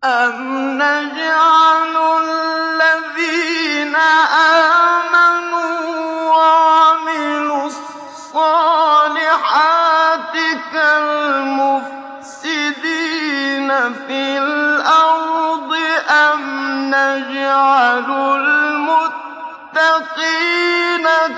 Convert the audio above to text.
أَمْ نَجْعَلُ الَّذِينَ آمَنُوا وَعَمِلُوا الصَّالِحَاتِ كَالْمُفْسِدِينَ فِي الْأَرْضِ أَمْ نَجْعَلُ الْمُتَّقِينَ